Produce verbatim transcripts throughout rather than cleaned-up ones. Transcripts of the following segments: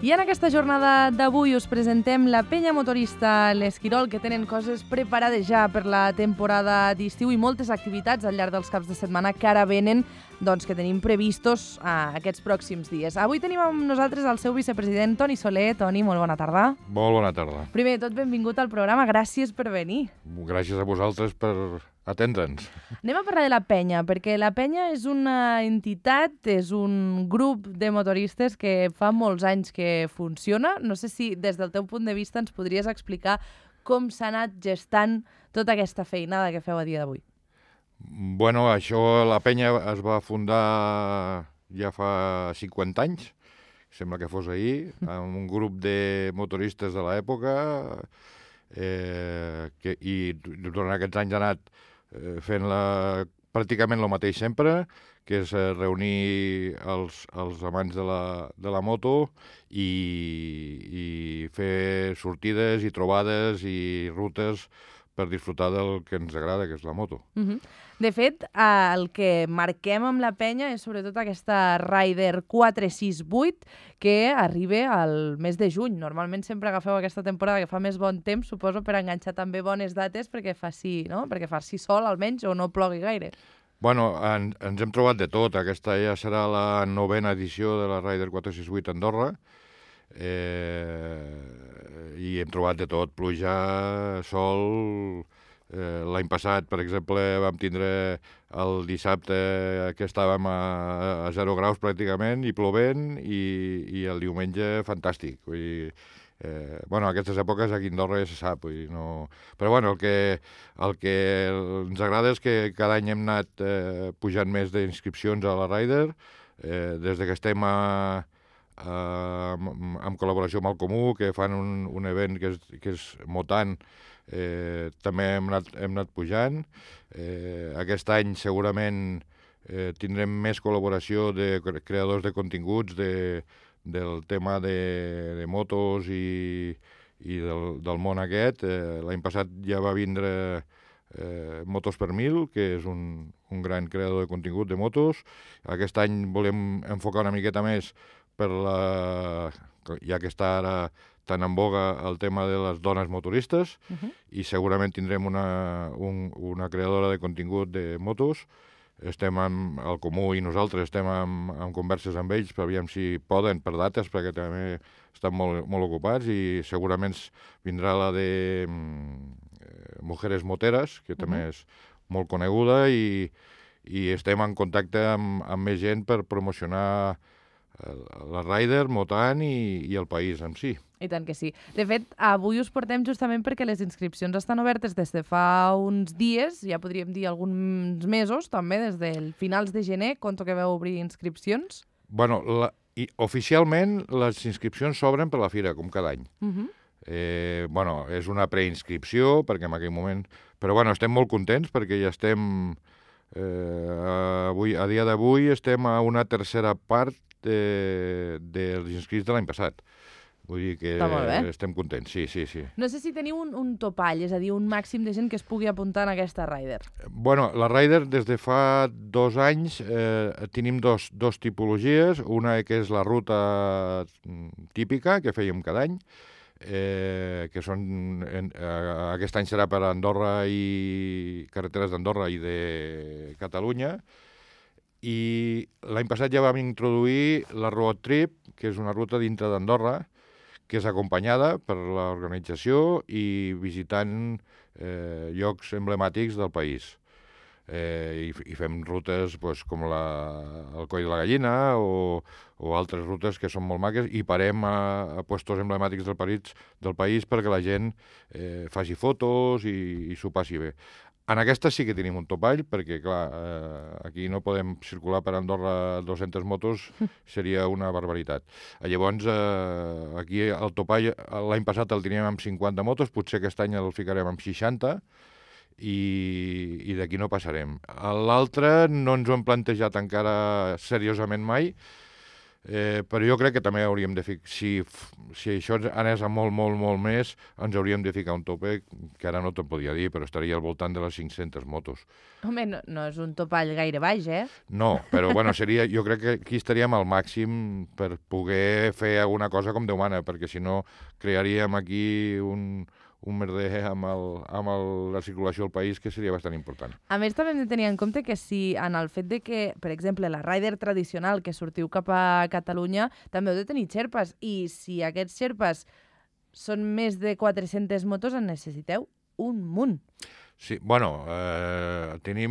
I en aquesta jornada d'avui us presentem la penya motorista L'Esquirol, que tenen coses preparades ja per la temporada d'estiu i moltes activitats al llarg dels caps de setmana que ara venen, doncs, que tenim previstos uh, aquests pròxims dies. Avui tenim amb nosaltres el seu vicepresident, Toni Soler. Toni, molt bona tarda. Molt bona tarda. Primer de tot, benvingut al programa. Gràcies per venir. Gràcies a vosaltres per atendre'ns. Anem a parlar de la penya, perquè la penya és una entitat, és un grup de motoristes que fa molts anys que funciona. No sé si des del teu punt de vista ens podries explicar com s'ha anat gestant tota aquesta feinada que feu a dia d'avui. Bueno, això, la penya es va fundar ja fa cinquanta anys, sembla que fos ahir, amb un grup de motoristes de l'època, eh, que, i durant aquests anys ha anat eh, fent la, pràcticament el mateix sempre, que és eh, reunir els, els amants de la, de la moto i, i fer sortides i trobades i rutes per disfrutar del que ens agrada, que és la moto. Uh-huh. De fet, el que marquem amb la penya és sobretot aquesta Rider quatre sis vuit que arriba al mes de juny. Normalment sempre agafeu aquesta temporada que fa més bon temps, suposo, per enganxar també bones dates perquè faci, no? perquè faci sol almenys o no plogui gaire. Bueno, en, ens hem trobat de tot. Aquesta ja serà la novena edició de la Rider quatre sis vuit a Andorra. Eh, i hem trobat de tot, pluja, sol. Eh, l'any passat, per exemple, vam tindre el dissabte que estàvem a, a zero graus pràcticament i plovent, i, i el diumenge fantàstic. Vull dir, eh, bueno, aquestes èpoques aquí a Andorra ja se sap, vull dir, no... Però bueno, el que, el que ens agrada és que cada any hem anat eh, pujant més d'inscripcions a la Rider, eh, des de que estem a Uh, en col·laboració amb el Comú, que fan un, un event que és, que és Motant, eh, també hem anat, hem anat pujant. Eh, aquest any segurament eh, tindrem més col·laboració de creadors de continguts de, del tema de, de motos i, i del, del món aquest. Eh, l'any passat ja va vindre eh, Motos per Mil, que és un, un gran creador de contingut de motos. Aquest any volem enfocar una miqueta més per la, ja que està ara tan en boga el tema de les dones motoristes, uh-huh. i segurament tindrem una, un, una creadora de contingut de motos. Estem amb el Comú i nosaltres estem amb, amb converses amb ells per aviam si poden, per dates, perquè també estan molt, molt ocupats, i segurament vindrà la de eh, Mujeres Moteres, que uh-huh. també és molt coneguda, i, i estem en contacte amb, amb més gent per promocionar la Rider, Motant i, i el país en si. I tant que sí. De fet, avui us portem justament perquè les inscripcions estan obertes des de fa uns dies, ja podríem dir alguns mesos, també, des del finals de gener, quan toqueu obrir inscripcions. Bueno, la, i, oficialment les inscripcions s'obren per la fira, com cada any. Uh-huh. eh, bueno, és una preinscripció, perquè en aquell moment... Però bueno, estem molt contents perquè ja estem... Eh, avui, a dia d'avui estem a una tercera part De, dels inscrits de l'any passat. Vull dir que estem contents, sí, sí, sí. No sé si teniu un, un topall, és a dir, un màxim de gent que es pugui apuntar en aquesta Rider. Bueno, la Rider des de fa dos anys eh, tenim dos, dos tipologies, una que és la ruta típica que fèiem cada any, eh, que són, en, eh, aquest any serà per Andorra i carreteres d'Andorra i de Catalunya. I l'any passat ja vam introduir la Road Trip, que és una ruta dintre d'Andorra, que és acompanyada per l'organització i visitant eh, llocs emblemàtics del país. Eh, i, I fem rutes pues, com la, el Coll de la Gallina o, o altres rutes que són molt maques, i parem a, a puestos emblemàtics del país, del país perquè la gent eh, faci fotos i, i s'ho passi bé. En aquesta sí que tenim un topall, perquè, clar, eh, aquí no podem circular per Andorra dues-centes motos, seria una barbaritat. Llavors, eh, aquí el topall, l'any passat el teníem amb cinquanta motos, potser aquest any el ficarem amb seixanta, i, i d'aquí no passarem. L'altre no ens ho hem plantejat encara seriosament mai, Eh, però jo crec que també hauríem de ficar, si, si això anés a molt, molt, molt més, ens hauríem de ficar un tope, que ara no te'n podia dir, però estaria al voltant de les cinc-centes motos. Home, no, no és un topall gaire baix, eh? No, però bueno, seria, jo crec que aquí estaríem al màxim per poder fer alguna cosa com Déu mana, perquè si no crearíem aquí un, un merder amb, el, amb el, la circulació al país que seria bastant important. A més, també hem de tenir en compte que si en el fet de que, per exemple, la Ryder tradicional que sortiu cap a Catalunya, també heu de tenir xerpes, i si aquests xerpes són més de quatre-centes motos, en necessiteu un munt. Sí, bueno, eh, tenim...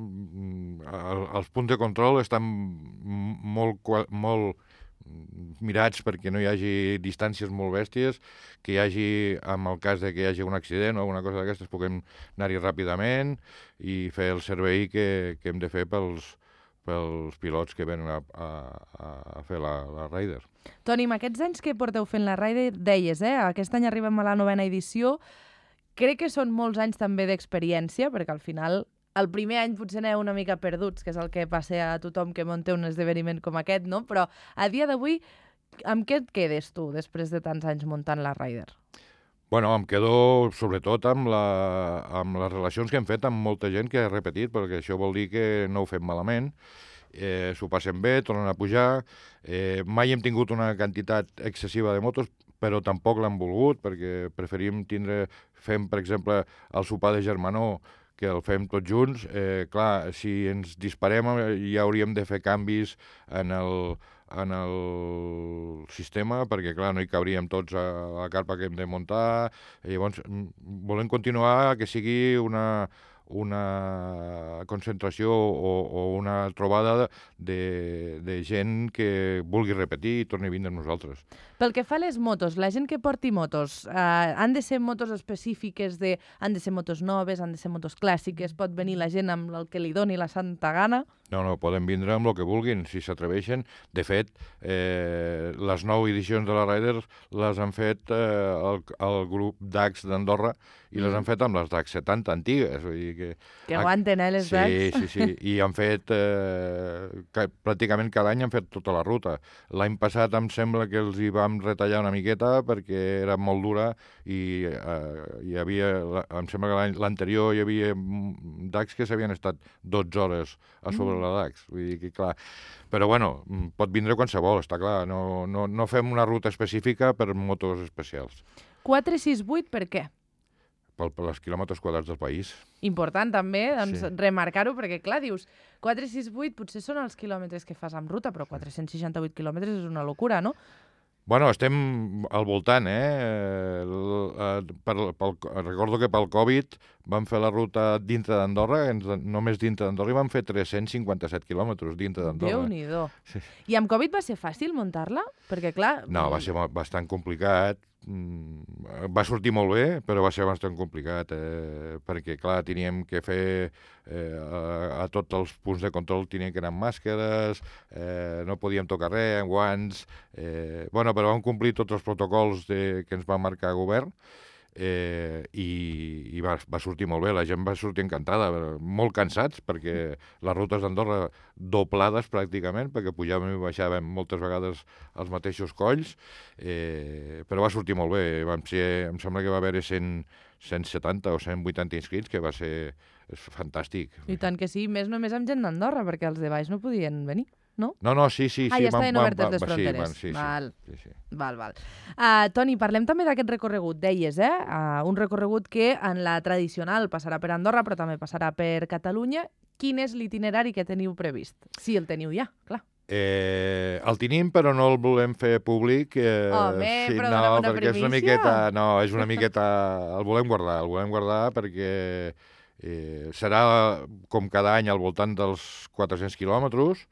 El, els punts de control estan molt, molt mirats perquè no hi hagi distàncies molt bèsties, que hi hagi, en el cas de que hi hagi un accident o alguna cosa d'aquestes, puguem anar-hi ràpidament i fer el servei que, que hem de fer pels, pels pilots que venen a, a, a fer la, la Ryder. Toni, amb aquests anys que porteu fent la Ryder, deies, eh? Aquest any arribem a la novena edició. Crec que són molts anys també d'experiència, perquè al final el primer any potser aneu una mica perduts, que és el que passa a tothom que munta un esdeveniment com aquest, no? Però a dia d'avui, amb què et quedes tu després de tants anys muntant la Ryder? Bueno, em quedo sobretot amb, la, amb les relacions que hem fet amb molta gent que ha repetit, perquè això vol dir que no ho fem malament, eh, s'ho passen bé, tornen a pujar, eh, mai hem tingut una quantitat excessiva de motos, però tampoc l'han volgut, perquè preferim tindre, fem, per exemple, el sopar de germanor, que el fem tots junts. Eh, clar, si ens disparem ja hauríem de fer canvis en el, en el sistema, perquè clar, no hi cabríem tots a la carpa que hem de muntar. I llavors volem continuar que sigui una, una concentració o, o una trobada de, de gent que vulgui repetir i torni a vindre amb nosaltres. Pel que fa a les motos, la gent que porti motos, eh, han de ser motos específiques, de, han de ser motos noves, han de ser motos clàssiques, pot venir la gent amb el que li doni la santa gana? No, no, poden vindre amb el que vulguin, si s'atreveixen. De fet, eh, les nou edicions de la Ryder les han fet eh, el, el grup D A X d'Andorra i mm. les han fet amb les D A X setanta antigues. Vull dir que, que aguanten, eh, les sí, D A X? Sí, sí, sí. I han fet, eh, que, pràcticament cada any han fet tota la ruta. L'any passat em sembla que els hi vam retallar una miqueta perquè era molt dura i eh, hi havia, em sembla que l'anterior hi havia D A X que s'havien estat dotze hores a sobre mm. la D A X, vull dir que clar, però bueno, pot vindre qualsevol, està clar, no, no, no fem una ruta específica per motos especials. quatre sis vuit per què? Per, per els quilòmetres quadrats del país. Important també, doncs, sí. remarcar-ho, perquè clar, dius, quatre sis vuit potser són els quilòmetres que fas amb ruta, però quatre-cents seixanta-vuit quilòmetres és una locura, no? Bueno, estem al voltant, eh? El, per, pel, recordo que pel Covid vam fer la ruta dintre d'Andorra, només dintre d'Andorra, i vam fer tres-cents cinquanta-set quilòmetres dintre d'Andorra. Déu-n'hi-do. Sí. I amb Covid va ser fàcil muntar-la? Perquè, clar... No, va ser bastant complicat. Va sortir molt bé, però va ser bastant complicat, eh, perquè, clar, teníem que fer eh, a, a tots els punts de control teníem que anar amb màscares, eh, no podíem tocar res, amb guants... Eh, bueno, però vam complir tots els protocols de, que ens va marcar el govern, eh, i, i va, va sortir molt bé, la gent va sortir encantada, molt cansats, perquè les rutes d'Andorra doblades pràcticament, perquè pujàvem i baixàvem moltes vegades als mateixos colls, eh, però va sortir molt bé, vam ser, em sembla que va haver cent, cent setanta o cent vuitanta inscrits, que va ser fantàstic. I tant que sí, més només amb gent d'Andorra, perquè els de baix no podien venir. No? No, no, sí, sí. Ah, sí, ja estaven van, obertes van, les fronteres. Sí, van, sí, val. Sí, sí. val, val. Uh, Toni, parlem també d'aquest recorregut. Deies, eh? Uh, un recorregut que en la tradicional passarà per Andorra, però també passarà per Catalunya. Quin és l'itinerari que teniu previst? Si el teniu ja, clar. Eh, el tenim, però no el volem fer públic. Eh, Home, sí, però no, dona una perquè primícia. és una miqueta... No, és una miqueta... El volem guardar, el volem guardar perquè eh, serà, com cada any, al voltant dels quatre-cents quilòmetres,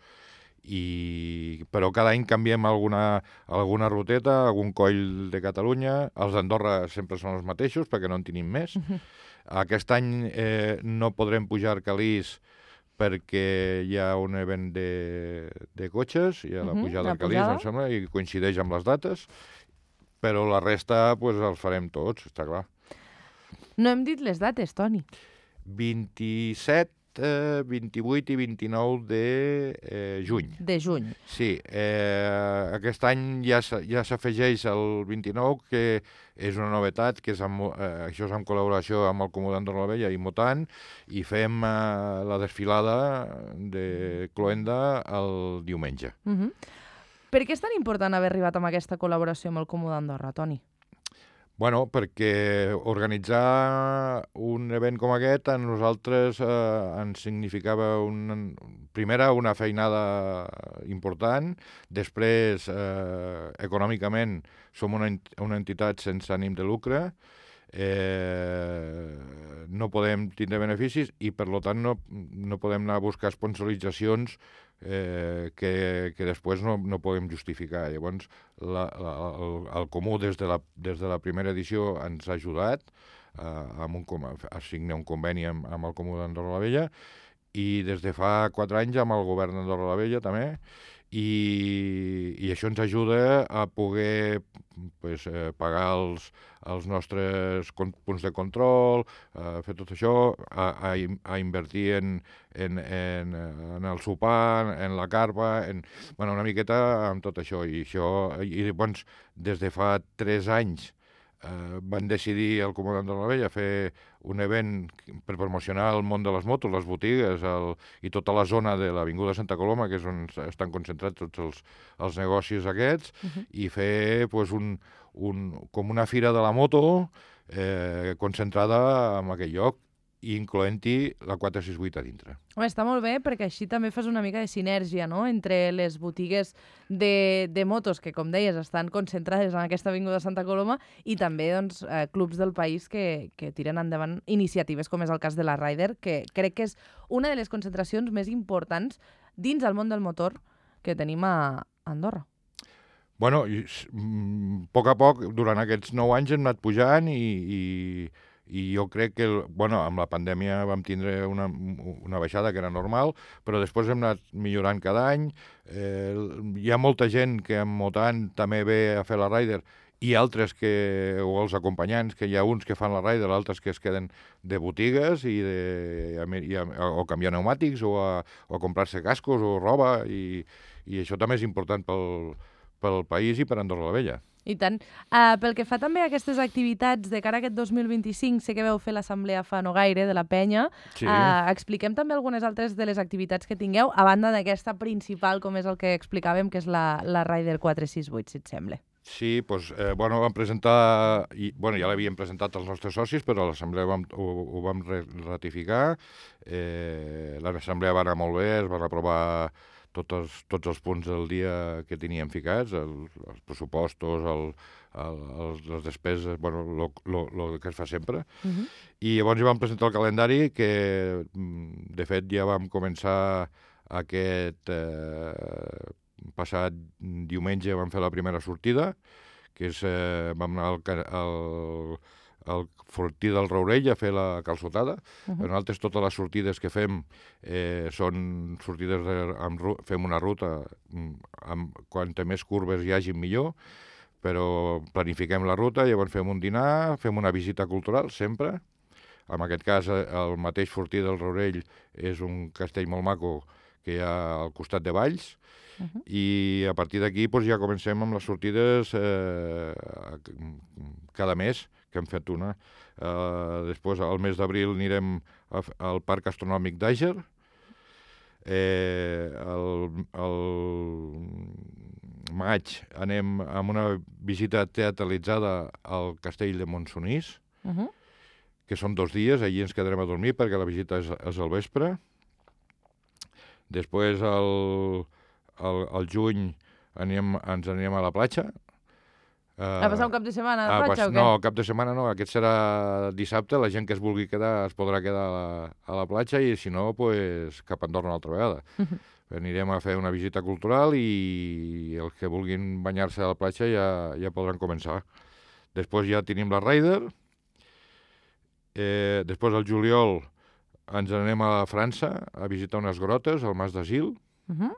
i, però cada any canviem alguna, alguna ruteta, algun coll de Catalunya. Els d'Andorra sempre són els mateixos, perquè no en tenim més. Uh-huh. Aquest any eh, no podrem pujar Calís perquè hi ha un event de, de cotxes, hi ha la pujada uh-huh, al Calís, em sembla, i coincideix amb les dates, però la resta pues, els farem tots, està clar. No hem dit les dates, Toni. vint-i-set eh, vint-i-vuit i vint-i-nou de eh, juny. De juny. Sí, eh, aquest any ja s- ja s'afegeix el vint-i-nou, que és una novetat, que és amb, eh, això és en col·laboració amb el Comú d'Andorra la Vella i Motant, i fem eh, la desfilada de Cloenda el diumenge. Uh -huh. Per què és tan important haver arribat amb aquesta col·laboració amb el Comú d'Andorra, Toni? Bueno, perquè organitzar un event com aquest a nosaltres eh, ens significava un, primera una feinada important, després eh, econòmicament som una, ent- una entitat sense ànim de lucre, eh, no podem tindre beneficis i per lo tant no, no podem anar a buscar sponsoritzacions eh, que, que després no, no podem justificar. Llavors, la, la, el, el Comú des de, la, des de la primera edició ens ha ajudat eh, amb un, com- a signar un conveni amb, amb el Comú d'Andorra la Vella, i des de fa quatre anys amb el govern d'Andorra la Vella també, i, i això ens ajuda a poder pues, eh, pagar els, els nostres con- punts de control, eh, fer tot això, a, a, in- a invertir en, en, en, en el sopar, en la carpa, en, bueno, una miqueta amb tot això. I, això, i llavors, des de fa tres anys, eh, van decidir el Comú d'Andorra la Vella fer un event per promocionar el món de les motos, les botigues el, i tota la zona de l'Avinguda Santa Coloma, que és on estan concentrats tots els, els negocis aquests, uh -huh. i fer pues, un, un, com una fira de la moto eh, concentrada en aquell lloc, incloent-hi la quatre sis vuit a dintre. Home, està molt bé perquè així també fas una mica de sinergia, no?, entre les botigues de, de motos que, com deies, estan concentrades en aquesta avinguda de Santa Coloma i també doncs, eh, clubs del país que, que tiren endavant iniciatives, com és el cas de la Rider, que crec que és una de les concentracions més importants dins el món del motor que tenim a Andorra. Bueno, i, mm, a poc a poc, durant aquests nou anys hem anat pujant i, i, i jo crec que, bueno, amb la pandèmia vam tindre una, una baixada que era normal, però després hem anat millorant cada any. Eh, hi ha molta gent que amb Motant també ve a fer la Rider, i altres que, o els acompanyants, que hi ha uns que fan la Rider, altres que es queden de botigues i, de, i a, o canviar pneumàtics o a, o a comprar-se cascos o roba, i, i això també és important pel, pel país i per Andorra la Vella. I tant. Uh, pel que fa també a aquestes activitats de cara a aquest dos mil vint-i-cinc, sé que veu fer l'assemblea fa no gaire de la penya. Sí. Uh, expliquem també algunes altres de les activitats que tingueu, a banda d'aquesta principal, com és el que explicàvem, que és la, la Rider quatre sis vuit, si et sembla. Sí, doncs, eh, bueno, vam presentar, i, bueno, ja l'havíem presentat als nostres socis, però a l'assemblea vam, ho, ho vam ratificar. Eh, l'assemblea va anar molt bé, es van aprovar tots els, tots els punts del dia que teníem ficats, el, els pressupostos, el, el, el, les despeses, bueno, el que es fa sempre. Uh -huh. I llavors ja vam presentar el calendari, que de fet ja vam començar aquest eh, passat diumenge, vam fer la primera sortida, que és, eh, vam anar al, al, al Fortí del Rourell a fer la calçotada. Uh -huh. Nosaltres totes les sortides que fem eh, són sortides de, amb, fem una ruta amb quanta més curves hi hagi millor, però planifiquem la ruta, llavors fem un dinar, fem una visita cultural sempre. En aquest cas el mateix Fortí del Rourell és un castell molt maco que hi ha al costat de Valls. Uh -huh. I a partir d'aquí doncs, ja comencem amb les sortides eh, cada mes, que hem fet una. Uh, després, al mes d'abril, anirem a, al Parc Astronòmic d'Àger. Eh, el, el maig anem amb una visita teatralitzada al Castell de Montsonís, uh -huh. que són dos dies, allí ens quedarem a dormir perquè la visita és, és al vespre. Després, al, al, al juny, anem, ens anirem a la platja. Uh, a passar un cap de setmana a la platja pas, o què? No, cap de setmana no, aquest serà dissabte, la gent que es vulgui quedar es podrà quedar a la, a la platja, i si no, pues, cap a Andorra una altra vegada. Uh -huh. Anirem a fer una visita cultural i els que vulguin banyar-se a la platja ja, ja podran començar. Després ja tenim la Rider, eh, després al juliol ens anem a França a visitar unes grotes, al Mas d'Asil. Uh -huh.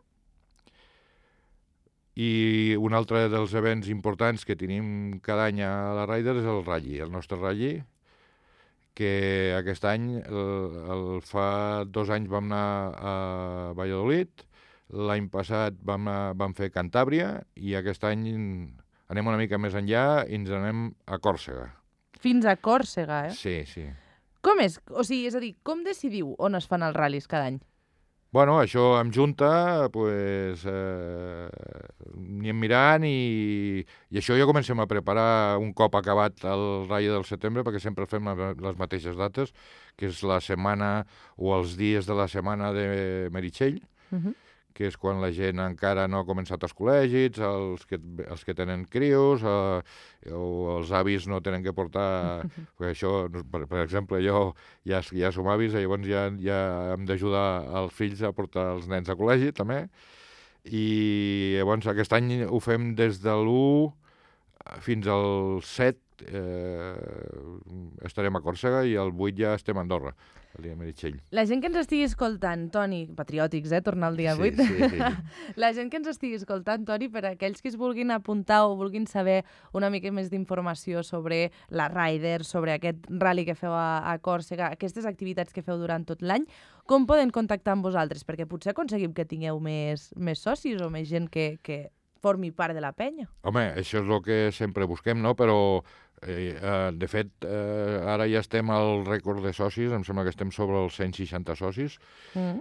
I un altre dels events importants que tenim cada any a la Rider és el Rally, el nostre Rally, que aquest any, el, el, fa dos anys vam anar a Valladolid, l'any passat vam, anar, vam fer Cantàbria i aquest any anem una mica més enllà i ens anem a Còrsega. Fins a Còrsega, eh? Sí, sí. Com és? O sigui, és a dir, com decidiu on es fan els ral·lis cada any? Bueno, això amb Junta, pues, eh, anem mirant i, i això ja comencem a preparar un cop acabat el Rally del setembre, perquè sempre fem les mateixes dates, que és la setmana o els dies de la setmana de Meritxell, uh-huh. que és quan la gent encara no ha començat els col·legis, els que, els que tenen crios, eh, o els avis no tenen que portar... perquè això, per, per exemple, jo ja, ja som avis, i llavors ja, ja hem d'ajudar els fills a portar els nens a col·legi, també. I llavors aquest any ho fem des de l'u fins al set, eh, estarem a Còrsega, i el vuit ja estem a Andorra, el dia Meritxell. La gent que ens estigui escoltant, Toni, patriòtics, eh, tornar el dia vuit. Sí, sí, sí. La gent que ens estigui escoltant, Toni, per a aquells que es vulguin apuntar o vulguin saber una mica més d'informació sobre la Ryder, sobre aquest rally que feu a, a Còrsega, aquestes activitats que feu durant tot l'any, com poden contactar amb vosaltres? Perquè potser aconseguim que tingueu més, més socis o més gent que, que formi part de la penya. Home, això és el que sempre busquem, no? Però, eh, eh, de fet, eh, ara ja estem al rècord de socis, em sembla que estem sobre els cent seixanta socis, mm.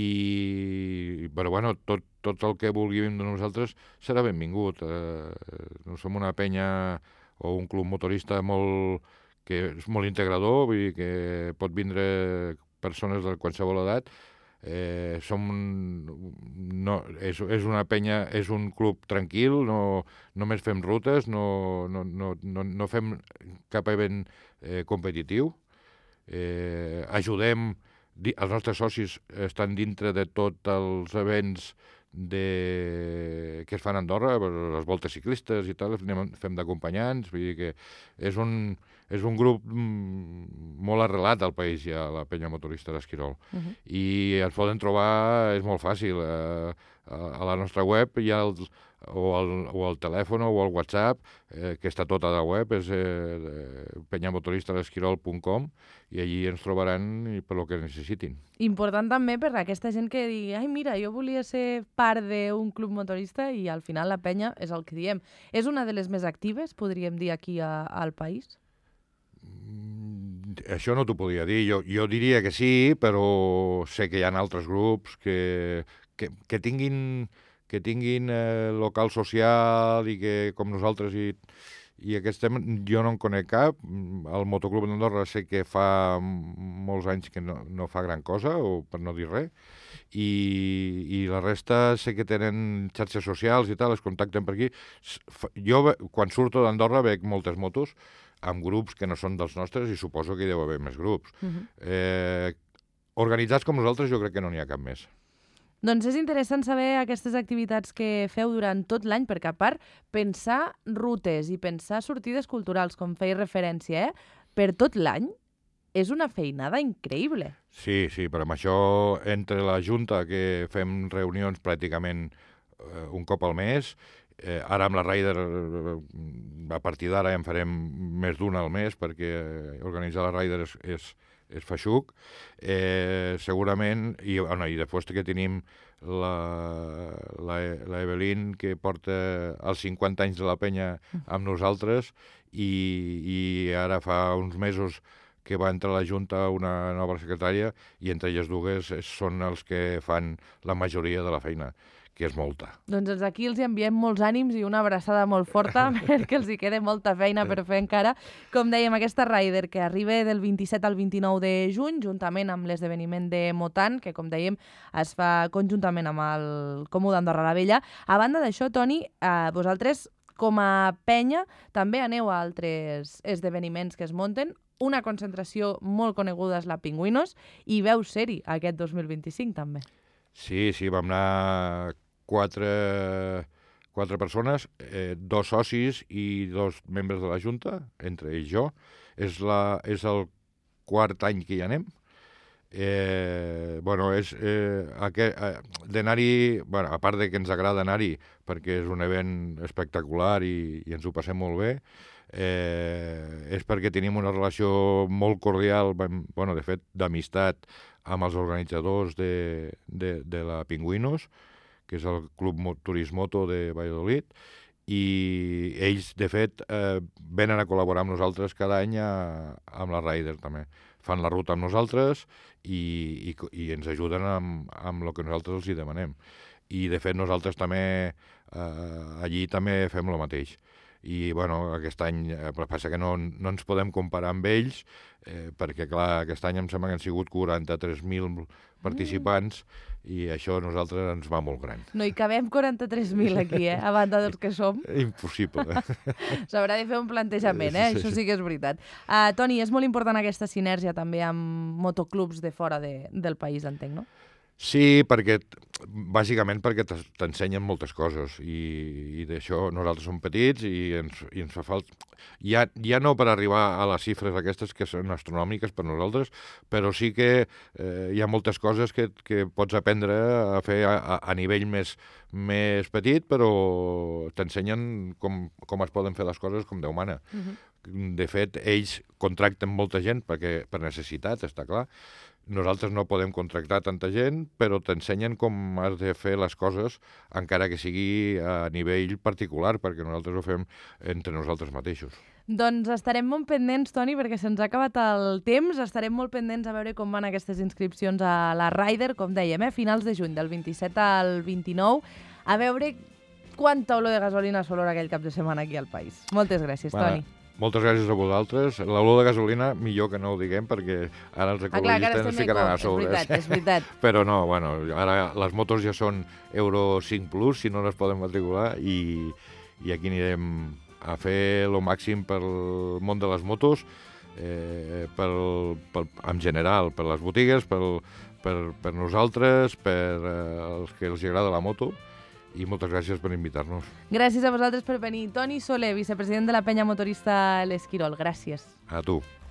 i, però, bueno, tot, tot el que vulguin de nosaltres serà benvingut. Eh, no som una penya o un club motorista molt, que és molt integrador, vull dir que pot vindre persones de qualsevol edat. Eh, som no, és, és una penya, és un club tranquil, no, només fem rutes, no, no, no, no, no fem cap event eh, competitiu, eh, ajudem, els nostres socis estan dintre de tots els events de... que es fan a Andorra, les voltes ciclistes i tal, fem d'acompanyants, vull dir que és un, és un grup molt arrelat al país ja, la penya motorista d'Esquirol. Uh-huh. I ens poden trobar, és molt fàcil, eh, a la nostra web hi ha el, o, el, o el telèfon o el WhatsApp, eh, que està tot a la web, és eh, penyamotorista d'esquirol punt com, i allí ens trobaran per lo que necessitin. Important també per a aquesta gent que digui ai, mira, jo volia ser part d'un club motorista i al final la penya és el que diem. És una de les més actives, podríem dir, aquí a, al país? Mm, això no t'ho podria dir. Jo, jo diria que sí, però sé que hi ha altres grups que, que, que tinguin... que tinguin eh, local social i que, com nosaltres, i, i aquest tema, jo no en conec cap. El Motoclub d'Andorra sé que fa molts anys que no, no fa gran cosa, o per no dir res, i, i la resta sé que tenen xarxes socials i tal, es contacten per aquí. Jo, quan surto d'Andorra, veig moltes motos amb grups que no són dels nostres i suposo que hi deu haver més grups. Uh-huh. eh, organitzats com nosaltres jo crec que no n'hi ha cap més. Doncs és interessant saber aquestes activitats que feu durant tot l'any, perquè a part pensar rutes i pensar sortides culturals, com feia referència, eh, per tot l'any, és una feinada increïble. Sí, sí, però amb això, entre la Junta, que fem reunions pràcticament eh, un cop al mes, eh, ara amb la Ryder, eh, a partir d'ara ja en farem més d'una al mes, perquè organitzar la Ryder és... és és feixuc, eh, segurament, i, bueno, i després que tenim la, la, la Evelyn, que porta els cinquanta anys de la penya amb nosaltres, i, i ara fa uns mesos que va entrar a la Junta una nova secretària, i entre elles dues són els que fan la majoria de la feina, que és molta. Doncs aquí els enviem molts ànims i una abraçada molt forta perquè els hi queda molta feina per fer encara. Com dèiem, aquesta Ryder que arriba del vint-i-set al vint-i-nou de juny, juntament amb l'esdeveniment de Motan, que com dèiem es fa conjuntament amb el Comú d'Andorra la Vella. A banda d'això, Toni, eh, vosaltres com a penya també aneu a altres esdeveniments que es munten. Una concentració molt coneguda és la Pingüinos i veu ser-hi aquest dos mil vint-i-cinc també. Sí, sí, vam anar quatre, quatre persones, eh, dos socis i dos membres de la Junta, entre ells jo. És, la, és el quart any que hi anem. Eh, bueno, és eh, aquest, eh, d'anar-hi, bueno, a part de que ens agrada anar-hi perquè és un event espectacular i, i ens ho passem molt bé, eh, és perquè tenim una relació molt cordial, bueno, de fet, d'amistat amb els organitzadors de, de, de la Pingüinos, que és el Club Turismoto de Valladolid, i ells, de fet, eh, venen a col·laborar amb nosaltres cada any a, amb la Ryder, també. Fan la ruta amb nosaltres i, i, i ens ajuden amb, amb el que nosaltres els hi demanem. I, de fet, nosaltres també, eh, allí també fem el mateix. I, bueno, aquest any, eh, passa que no, no ens podem comparar amb ells, eh, perquè, clar, aquest any em sembla que han sigut quaranta-tres mil participants, mm. i això a nosaltres ens va molt gran. No hi cabem quaranta-tres mil aquí, eh? A banda dels que som. Impossible. S'haurà de fer un plantejament, eh? Sí, això sí que és veritat. Uh, Toni, és molt important aquesta sinergia també amb motoclubs de fora de, del país, entenc, no? Sí, perquè, bàsicament perquè t'ensenyen moltes coses i, i d'això nosaltres som petits i ens, i ens fa falta... Ja, ja no per arribar a les xifres aquestes que són astronòmiques per nosaltres, però sí que eh, hi ha moltes coses que, que pots aprendre a fer a, a nivell més, més petit, però t'ensenyen com, com es poden fer les coses com Déu mana. Uh-huh. De fet, ells contracten molta gent perquè, per necessitat, està clar. Nosaltres no podem contractar tanta gent, però t'ensenyen com has de fer les coses, encara que sigui a nivell particular, perquè nosaltres ho fem entre nosaltres mateixos. Doncs estarem molt pendents, Toni, perquè se'ns ha acabat el temps. Estarem molt pendents a veure com van aquestes inscripcions a la Ryder, com dèiem, eh? Finals de juny, del vint-i-set al vint-i-nou. A veure quanta olor de gasolina s'olora aquell cap de setmana aquí al país. Moltes gràcies, Va. Toni. Moltes gràcies a vosaltres. L'olor de gasolina, millor que no ho diguem, perquè ara els ecologistes ens ficaran a sobre. És veritat, és veritat. Però no, bueno, ara les motos ja són Euro cinc plus, si no les poden matricular, i, i aquí anirem a fer el màxim pel món de les motos, eh, pel, pel, en general, per les botigues, pel, per, per nosaltres, per eh, els que els agrada la moto, i moltes gràcies per invitar-nos. Gràcies a vosaltres per venir. Toni Soler, vicepresident de la penya motorista L'Esquirol. Gràcies. A tu.